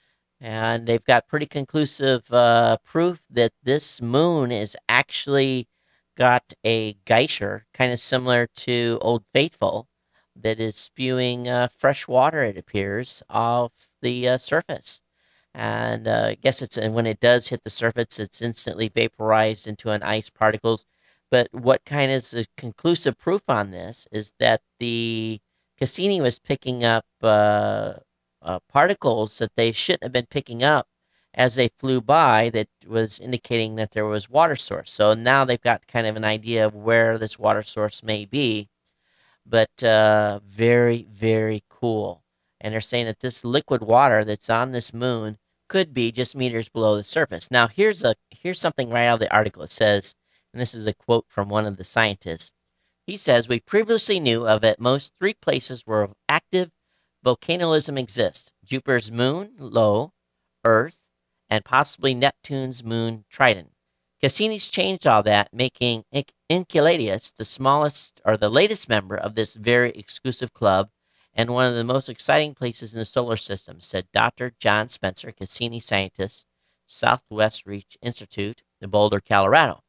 And they've got pretty conclusive uh, proof that this moon is actually got a geyser, kind of similar to Old Faithful, that is spewing uh, fresh water, it appears, off the uh, surface. And uh, I guess it's, and when it does hit the surface, it's instantly vaporized into an ice particles. But what kind of is the conclusive proof on this is that the Cassini was picking up uh, uh, particles that they shouldn't have been picking up as they flew by, that was indicating that there was water source. So now they've got kind of an idea of where this water source may be. But uh, very, very cool. And they're saying that this liquid water that's on this moon could be just meters below the surface. Now, here's a here's something right out of the article. It says, and this is a quote from one of the scientists. He says, we previously knew of at most three places where active volcanism exists: Jupiter's moon, Io, Earth, and possibly Neptune's moon, Triton. Cassini's changed all that, making Enceladus the smallest or the latest member of this very exclusive club and one of the most exciting places in the solar system, said Doctor John Spencer, Cassini scientist, Southwest Reach Institute in Boulder, Colorado.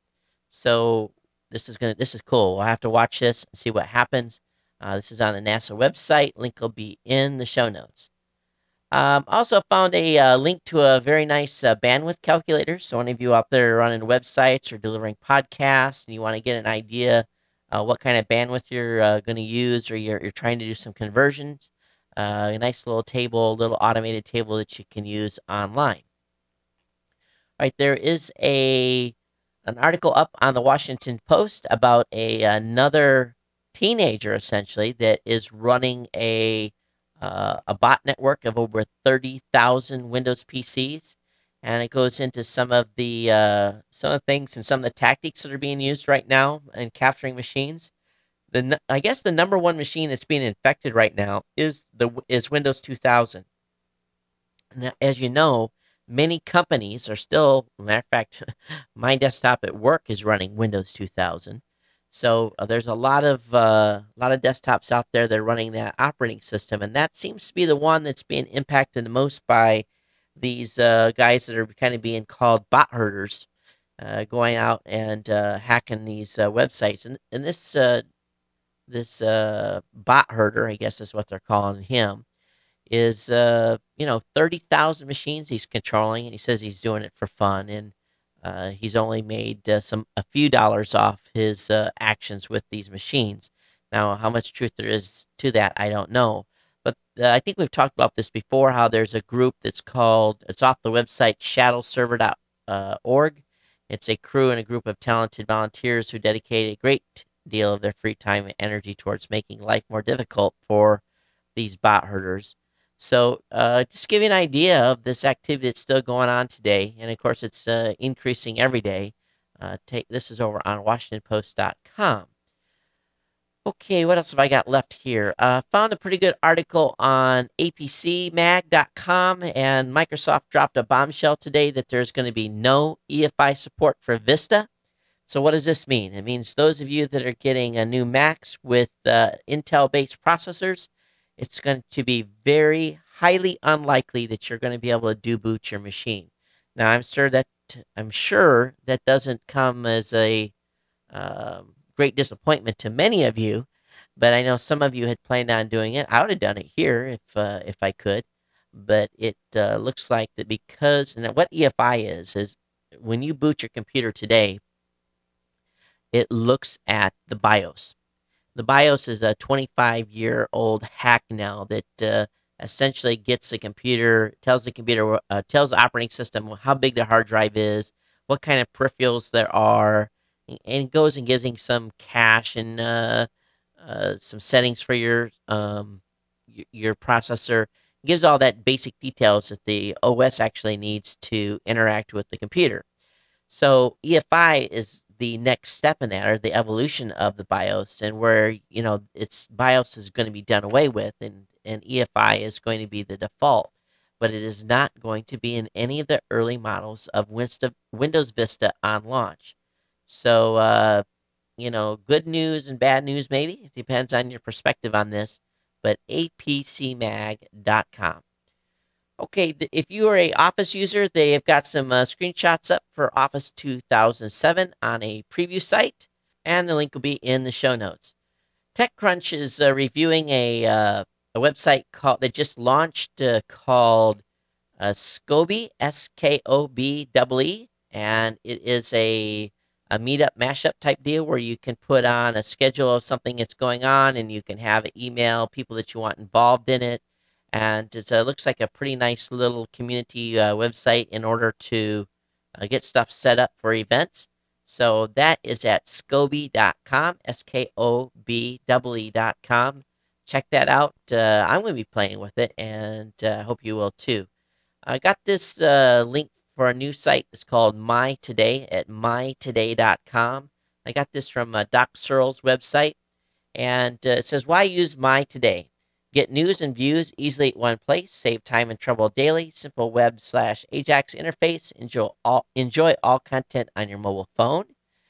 So this is gonna this is cool. We'll have to watch this and see what happens. Uh, this is on the NASA website. Link will be in the show notes. Um, also found a uh, link to a very nice uh, bandwidth calculator. So any of you out there running websites or delivering podcasts and you want to get an idea uh, what kind of bandwidth you're uh, going to use, or you're, you're trying to do some conversions, uh, a nice little table, little automated table that you can use online. All right, there is a an article up on the Washington Post about a another teenager, essentially, that is running a uh, a bot network of over thirty thousand Windows P Cs, and it goes into some of the uh, some of the things and some of the tactics that are being used right now in capturing machines. The I guess the number one machine that's being infected right now is the is Windows two thousand. Now, as you know, many companies are still, matter of fact, my desktop at work is running Windows two thousand. So uh, there's a lot of uh, a lot of desktops out there that are running that operating system, and that seems to be the one that's being impacted the most by these uh, guys that are kind of being called bot herders, uh, going out and uh, hacking these uh, websites. And and this uh, this uh, bot herder, I guess is what they're calling him, is uh, you know thirty thousand machines he's controlling, and he says he's doing it for fun, and uh, he's only made uh, some a few dollars off his uh, actions with these machines. Now, how much truth there is to that, I don't know, But uh, I think we've talked about this before, how there's a group that's called, it's off the website shadow server dot org. It's a crew and a group of talented volunteers who dedicate a great deal of their free time and energy towards making life more difficult for these bot herders. So, uh, just give you an idea of this activity that's still going on today, and of course, it's uh, increasing every day. Uh, take this is over on Washington Post dot com. Okay, what else have I got left here? Uh, found a pretty good article on A P C mag dot com, and Microsoft dropped a bombshell today that there's going to be no E F I support for Vista. So what does this mean? It means those of you that are getting a new Macs with uh, Intel-based processors, it's going to be very highly unlikely that you're going to be able to do-boot your machine. Now, I'm sure that I'm sure that doesn't come as a um, great disappointment to many of you, but I know some of you had planned on doing it. I would have done it here if uh, if I could, but it uh, looks like that because and what E F I is is when you boot your computer today, it looks at the BIOS. The BIOS is a twenty-five year old hack now that uh, essentially gets the computer, tells the computer, uh, tells the operating system how big the hard drive is, what kind of peripherals there are, and goes and gives some cache and uh, uh, some settings for your um, your processor. Gives all that basic details that the O S actually needs to interact with the computer. So E F I is the next step in that, or the evolution of the BIOS, and where you know its BIOS is going to be done away with, and and E F I is going to be the default, but it is not going to be in any of the early models of Windows Vista on launch. So, uh, you know, good news and bad news, maybe. It depends on your perspective on this, but A P C mag dot com. Okay, if you are a Office user, they have got some uh, screenshots up for Office two thousand seven on a preview site, and the link will be in the show notes. TechCrunch is uh, reviewing a, uh, a website called that just launched uh, called uh, Skobe, S K O B E E, and it is a a meetup mashup type deal where you can put on a schedule of something that's going on, and you can have email people that you want involved in it. And it uh, looks like a pretty nice little community uh, website in order to uh, get stuff set up for events. So that is at skobe dot com, S K O B E E dot com. Check that out. Uh, I'm going to be playing with it, and I uh, hope you will too. I got this uh, link for a new site. It's called My Today at my today dot com. I got this from uh, Doc Searle's website, and uh, it says, why use My Today? Get news and views easily at one place. Save time and trouble daily. Simple web slash Ajax interface. Enjoy all, enjoy all content on your mobile phone.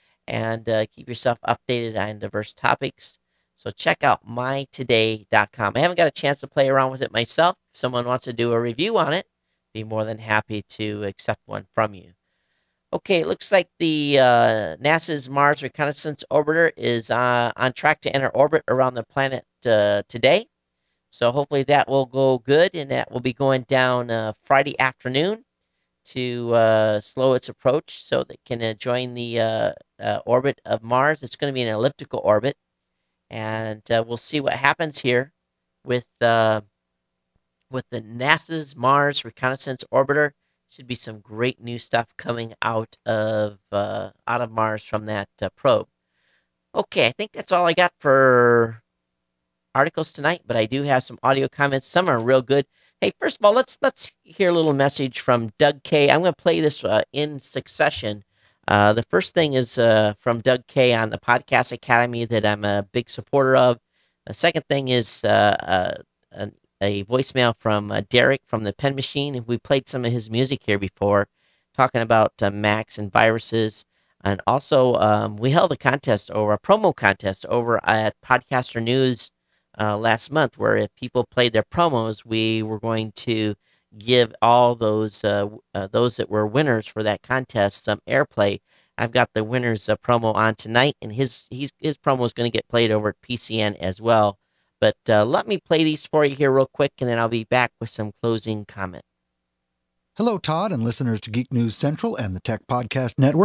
And uh, keep yourself updated on diverse topics. So check out my today dot com. I haven't got a chance to play around with it myself. If someone wants to do a review on it, be more than happy to accept one from you. Okay, it looks like the uh, NASA's Mars Reconnaissance Orbiter is uh, on track to enter orbit around the planet uh, today. So hopefully that will go good, and that will be going down uh, Friday afternoon to uh, slow its approach so that it can uh, join the uh, uh, orbit of Mars. It's going to be an elliptical orbit, and uh, we'll see what happens here with uh, with the NASA's Mars Reconnaissance Orbiter. Should be some great new stuff coming out of uh, out of Mars from that uh, probe. Okay, I think that's all I got for articles tonight, but I do have some audio comments. Some are real good. Hey, first of all, let's let's hear a little message from Doug K. I'm going to play this uh, in succession. Uh, the first thing is uh, from Doug K. on the Podcast Academy that I'm a big supporter of. The second thing is uh, uh, an, a voicemail from uh, Derek from the Pen Machine. We played some of his music here before, talking about uh, Macs and viruses. And also, um, we held a contest or a promo contest over at Podcaster News Uh, last month, where if people played their promos, we were going to give all those uh, uh, those that were winners for that contest some airplay. I've got the winner's uh, promo on tonight, and his he's, his promo is going to get played over at P C N as well. But uh, let me play these for you here real quick, and then I'll be back with some closing comment. Hello, Todd, and listeners to Geek News Central and the Tech Podcast Network.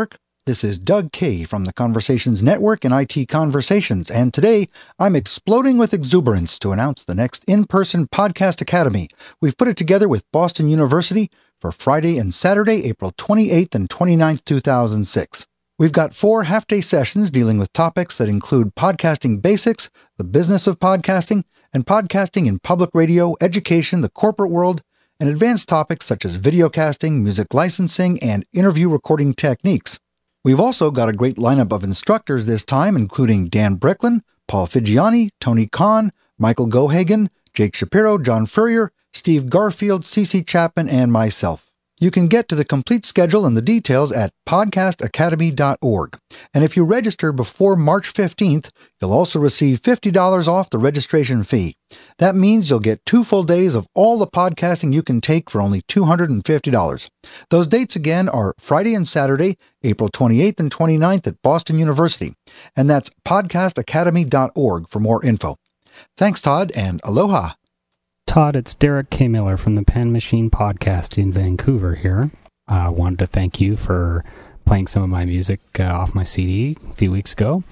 This is Doug Kay from the Conversations Network and I T Conversations, and today I'm exploding with exuberance to announce the next in-person Podcast Academy. We've put it together with Boston University for Friday and Saturday, April twenty-eighth and twenty-ninth, two thousand six. We've got four half-day sessions dealing with topics that include podcasting basics, the business of podcasting, and podcasting in public radio, education, the corporate world, and advanced topics such as videocasting, music licensing, and interview recording techniques. We've also got a great lineup of instructors this time, including Dan Brecklin, Paul Figiani, Tony Khan, Michael Gohagan, Jake Shapiro, John Furrier, Steve Garfield, Cece Chapman, and myself. You can get to the complete schedule and the details at podcast academy dot org. And if you register before March fifteenth, you'll also receive fifty dollars off the registration fee. That means you'll get two full days of all the podcasting you can take for only two hundred fifty dollars. Those dates again are Friday and Saturday, April twenty-eighth and twenty-ninth at Boston University. And that's podcast academy dot org for more info. Thanks, Todd, and aloha. Todd, it's Derek K. Miller from the Pen Machine Podcast in Vancouver here. I uh, wanted to thank you for playing some of my music uh, off my C D a few weeks ago.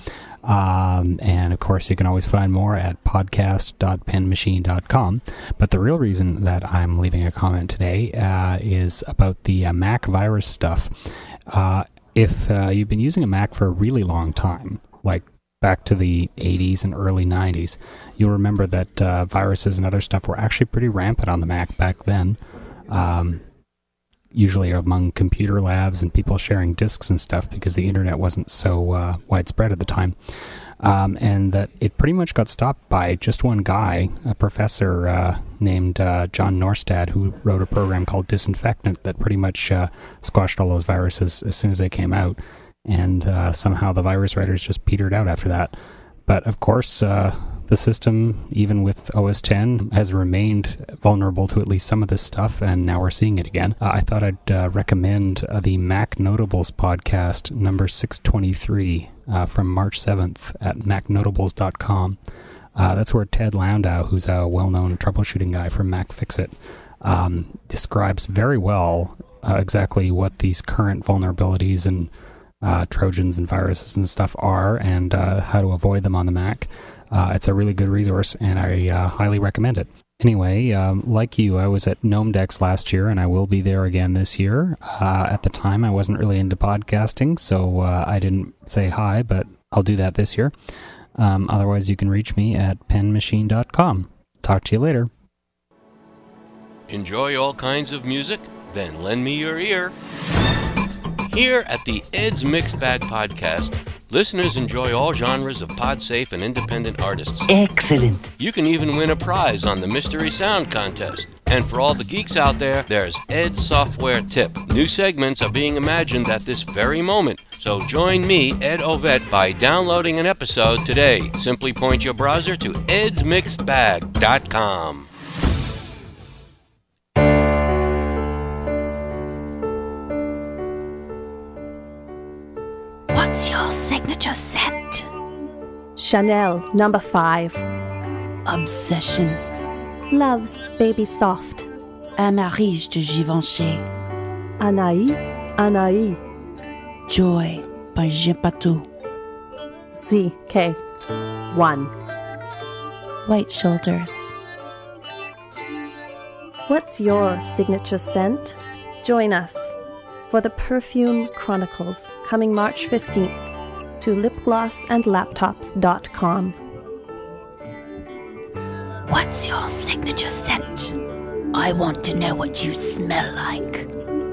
Um, and, of course, you can always find more at podcast dot pen machine dot com. But the real reason that I'm leaving a comment today uh, is about the uh, Mac virus stuff. Uh, if uh, you've been using a Mac for a really long time, like back to the eighties and early nineties, you'll remember that uh, viruses and other stuff were actually pretty rampant on the Mac back then, um, usually among computer labs and people sharing disks and stuff because the internet wasn't so uh, widespread at the time. Um, and that it pretty much got stopped by just one guy, a professor uh, named uh, John Norstad, who wrote a program called Disinfectant that pretty much uh, squashed all those viruses as soon as they came out. And uh, somehow the virus writers just petered out after that. But of course, uh, the system, even with O S ten, has remained vulnerable to at least some of this stuff, and now we're seeing it again. Uh, I thought I'd uh, recommend uh, the Mac Notables podcast, number six twenty-three, uh, from March seventh at mac notables dot com. Uh, that's where Ted Landau, who's a well-known troubleshooting guy from MacFixit, um, describes very well uh, exactly what these current vulnerabilities and Uh, Trojans and viruses and stuff are, and uh, how to avoid them on the Mac. Uh, it's a really good resource, and I uh, highly recommend it. Anyway, um, like you, I was at GnomeDex last year, and I will be there again this year. Uh, at the time, I wasn't really into podcasting, so uh, I didn't say hi, but I'll do that this year. Um, otherwise, you can reach me at pen machine dot com. Talk to you later. Enjoy all kinds of music? Then lend me your ear. Here at the Ed's Mixed Bag Podcast, listeners enjoy all genres of pod-safe and independent artists. Excellent. You can even win a prize on the Mystery Sound Contest. And for all the geeks out there, there's Ed's Software Tip. New segments are being imagined at this very moment. So join me, Ed Ovett, by downloading an episode today. Simply point your browser to eds mixed bag dot com. What's your signature scent? Chanel, number five. Obsession. Love's Baby Soft. Amarige de Givenchy. Anaï, Anaï. Joy by Gepatou. Z K. One. White Shoulders. What's your signature scent? Join us for the Perfume Chronicles, coming March fifteenth to lip gloss and laptops dot com. What's your signature scent? I want to know what you smell like.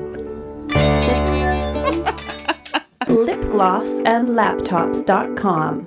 lip gloss and laptops dot com.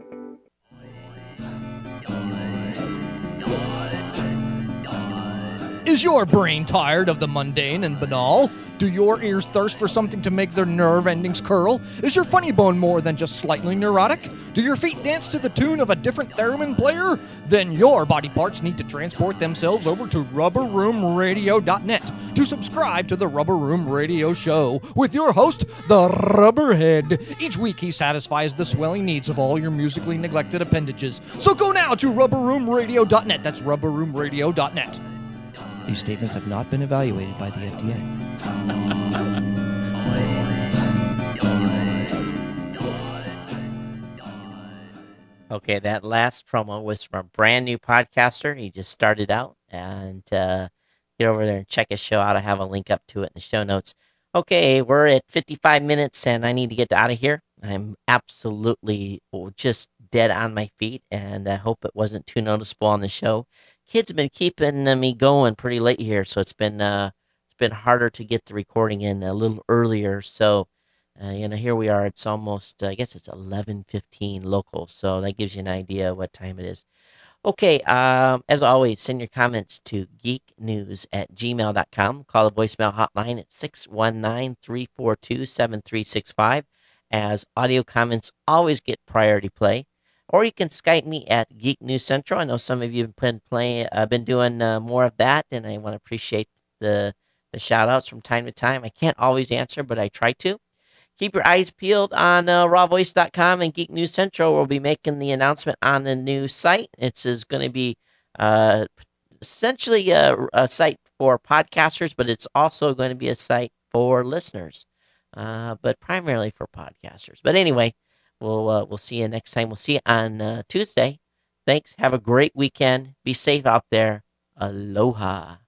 Is your brain tired of the mundane and banal? Do your ears thirst for something to make their nerve endings curl? Is your funny bone more than just slightly neurotic? Do your feet dance to the tune of a different theremin player? Then your body parts need to transport themselves over to rubber room radio dot net to subscribe to the Rubber Room Radio Show with your host, the Rubberhead. Each week he satisfies the swelling needs of all your musically neglected appendages. So go now to rubber room radio dot net. That's rubber room radio dot net. These statements have not been evaluated by the F D A. Okay, that last promo was from a brand new podcaster. He just started out, and uh, get over there and check his show out. I have a link up to it in the show notes. Okay, we're at fifty-five minutes, and I need to get out of here. I'm absolutely just dead on my feet, and I hope it wasn't too noticeable on the show. Kids have been keeping uh, me going pretty late here, so it's been uh, it's been harder to get the recording in a little earlier. So, uh, you know, here we are. It's almost, uh, I guess it's eleven fifteen local, so that gives you an idea what time it is. Okay, um, as always, send your comments to geeknews at gmail dot com. Call the voicemail hotline at six one nine, three four two, seven three six five, as audio comments always get priority play. Or you can Skype me at Geek News Central. I know some of you have been playing, uh, been doing uh, more of that, and I want to appreciate the the shout outs from time to time. I can't always answer, but I try to. Keep your eyes peeled on uh, raw voice dot com and Geek News Central. We'll be making the announcement on the new site. It's is going to be uh, essentially a, a site for podcasters, but it's also going to be a site for listeners, uh, but primarily for podcasters. But anyway, we'll uh, we'll see you next time. We'll see you on uh, Tuesday. Thanks. Have a great weekend. Be safe out there. Aloha.